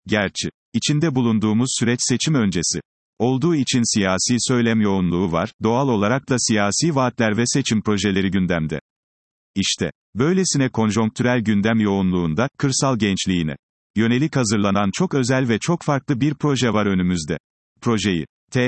Gerçi, içinde bulunduğumuz süreç seçim öncesi olduğu için siyasi söylem yoğunluğu var, doğal olarak da siyasi vaatler ve seçim projeleri gündemde. İşte, böylesine konjonktürel gündem yoğunluğunda, kırsal gençliğine yönelik hazırlanan çok özel ve çok farklı bir proje var önümüzde. Projeyi,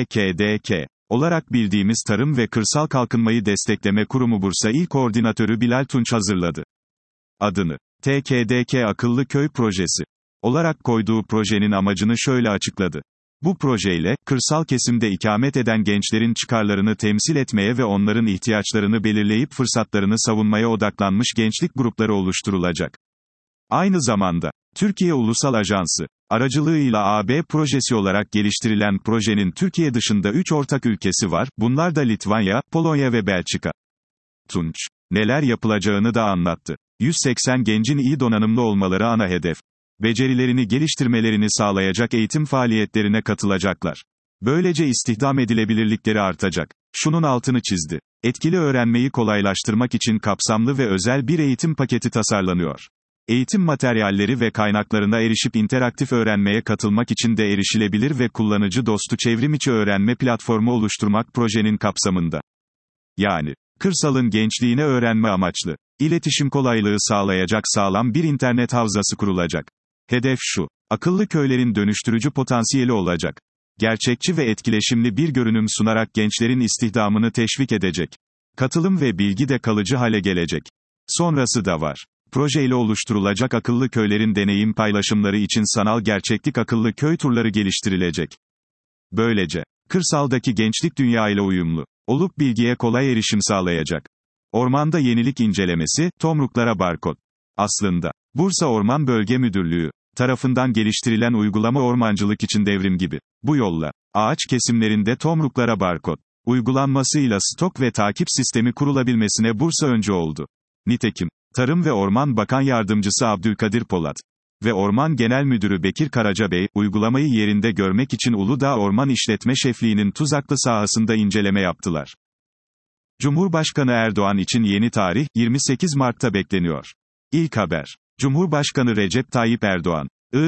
TKDK olarak bildiğimiz Tarım ve Kırsal Kalkınmayı Destekleme Kurumu Bursa İl Koordinatörü Bilal Tunç hazırladı. Adını, TKDK Akıllı Köy Projesi olarak koyduğu projenin amacını şöyle açıkladı. Bu projeyle, kırsal kesimde ikamet eden gençlerin çıkarlarını temsil etmeye ve onların ihtiyaçlarını belirleyip fırsatlarını savunmaya odaklanmış gençlik grupları oluşturulacak. Aynı zamanda, Türkiye Ulusal Ajansı aracılığıyla AB projesi olarak geliştirilen projenin Türkiye dışında 3 ortak ülkesi var, bunlar da Litvanya, Polonya ve Belçika. Tunç, neler yapılacağını da anlattı. 180 gencin iyi donanımlı olmaları ana hedef. Becerilerini geliştirmelerini sağlayacak eğitim faaliyetlerine katılacaklar. Böylece istihdam edilebilirlikleri artacak. Şunun altını çizdi. Etkili öğrenmeyi kolaylaştırmak için kapsamlı ve özel bir eğitim paketi tasarlanıyor. Eğitim materyalleri ve kaynaklarına erişip interaktif öğrenmeye katılmak için de erişilebilir ve kullanıcı dostu çevrimiçi öğrenme platformu oluşturmak projenin kapsamında. Yani, kırsalın gençliğine öğrenme amaçlı, iletişim kolaylığı sağlayacak sağlam bir internet havzası kurulacak. Hedef şu, akıllı köylerin dönüştürücü potansiyeli olacak. Gerçekçi ve etkileşimli bir görünüm sunarak gençlerin istihdamını teşvik edecek. Katılım ve bilgi de kalıcı hale gelecek. Sonrası da var. Projeyle oluşturulacak akıllı köylerin deneyim paylaşımları için sanal gerçeklik akıllı köy turları geliştirilecek. Böylece, kırsaldaki gençlik dünya ile uyumlu olup bilgiye kolay erişim sağlayacak. Ormanda yenilik incelemesi, tomruklara barkod. Aslında, Bursa Orman Bölge Müdürlüğü tarafından geliştirilen uygulama ormancılık için devrim gibi. Bu yolla, ağaç kesimlerinde tomruklara barkod uygulanmasıyla stok ve takip sistemi kurulabilmesine Bursa öncü oldu. Nitekim, Tarım ve Orman Bakan Yardımcısı Abdülkadir Polat ve Orman Genel Müdürü Bekir Karacabey, uygulamayı yerinde görmek için Uludağ Orman İşletme Şefliği'nin Tuzaklı sahasında inceleme yaptılar. Cumhurbaşkanı Erdoğan için yeni tarih, 28 Mart'ta bekleniyor. İlk haber. Cumhurbaşkanı Recep Tayyip Erdoğan,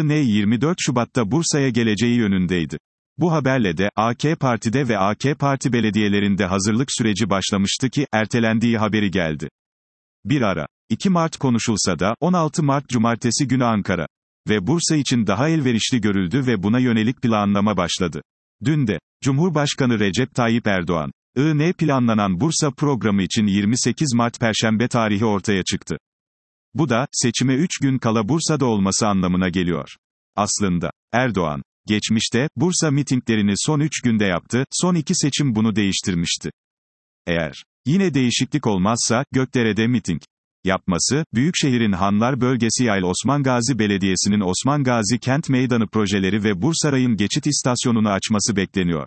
24 Şubat'ta Bursa'ya geleceği yönündeydi. Bu haberle de, AK Parti'de ve AK Parti belediyelerinde hazırlık süreci başlamıştı ki, ertelendiği haberi geldi. Bir ara, 2 Mart konuşulsa da, 16 Mart Cumartesi günü Ankara ve Bursa için daha elverişli görüldü ve buna yönelik planlama başladı. Dün de, Cumhurbaşkanı Recep Tayyip Erdoğan, planlanan Bursa programı için 28 Mart Perşembe tarihi ortaya çıktı. Bu da, seçime 3 gün kala Bursa'da olması anlamına geliyor. Aslında, Erdoğan, geçmişte, Bursa mitinglerini son 3 günde yaptı, son 2 seçim bunu değiştirmişti. Eğer yine değişiklik olmazsa, Gökdere'de miting yapması, Büyükşehir'in Hanlar Bölgesi Yayl Osman Gazi Belediyesi'nin Osman Gazi Kent Meydanı projeleri ve Bursaray'ın geçit istasyonunu açması bekleniyor.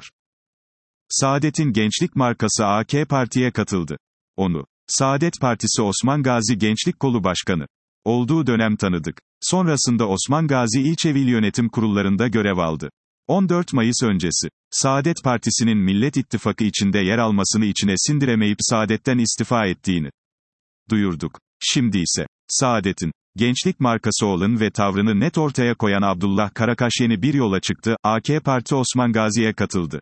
Saadet'in gençlik markası AK Parti'ye katıldı. Onu, Saadet Partisi Osman Gazi Gençlik Kolu Başkanı olduğu dönem tanıdık. Sonrasında Osman Gazi İlçe İl Yönetim Kurullarında görev aldı. 14 Mayıs öncesi, Saadet Partisi'nin Millet İttifakı içinde yer almasını içine sindiremeyip Saadet'ten istifa ettiğini duyurduk. Şimdi ise, Saadet'in gençlik markası olan ve tavrını net ortaya koyan Abdullah Karakaş yeni bir yola çıktı, AK Parti Osman Gazi'ye katıldı.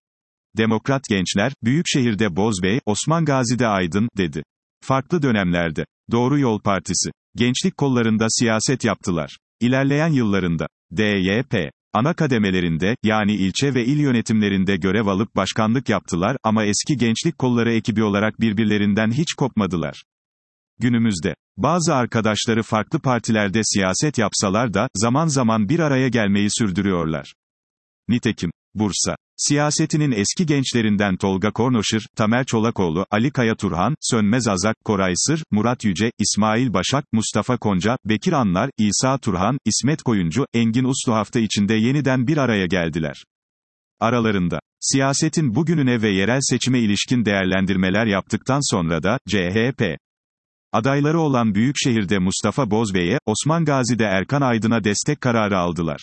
Demokrat gençler, Büyükşehir'de Bozbey, Osman Gazi'de Aydın, dedi. Farklı dönemlerde, Doğru Yol Partisi, gençlik kollarında siyaset yaptılar. İlerleyen yıllarında, DYP, ana kademelerinde, yani ilçe ve il yönetimlerinde görev alıp başkanlık yaptılar, ama eski gençlik kolları ekibi olarak birbirlerinden hiç kopmadılar. Günümüzde, bazı arkadaşları farklı partilerde siyaset yapsalar da, zaman zaman bir araya gelmeyi sürdürüyorlar. Nitekim, Bursa siyasetinin eski gençlerinden Tolga Kornoşır, Tamer Çolakoğlu, Ali Kaya Turhan, Sönmez Azak, Koray Sır, Murat Yüce, İsmail Başak, Mustafa Konca, Bekir Anlar, İsa Turhan, İsmet Koyuncu, Engin Uslu hafta içinde yeniden bir araya geldiler. Aralarında, siyasetin bugününe ve yerel seçime ilişkin değerlendirmeler yaptıktan sonra da, CHP adayları olan Büyükşehir'de Mustafa Bozbey'e, Osman Gazi'de Erkan Aydın'a destek kararı aldılar.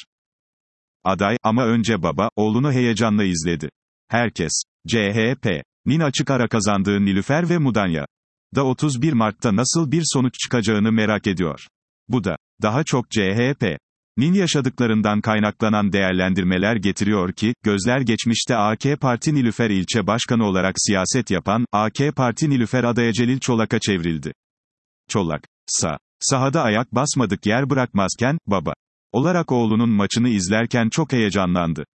Aday, ama önce baba, oğlunu heyecanla izledi. Herkes, CHP'nin açık ara kazandığı Nilüfer ve Mudanya'da 31 Mart'ta nasıl bir sonuç çıkacağını merak ediyor. Bu da, daha çok CHP nin yaşadıklarından kaynaklanan değerlendirmeler getiriyor ki, gözler geçmişte AK Parti Nilüfer ilçe başkanı olarak siyaset yapan, AK Parti Nilüfer adaya Celil Çolak'a çevrildi. Çolak, sahada ayak basmadık yer bırakmazken, baba olarak oğlunun maçını izlerken çok heyecanlandı.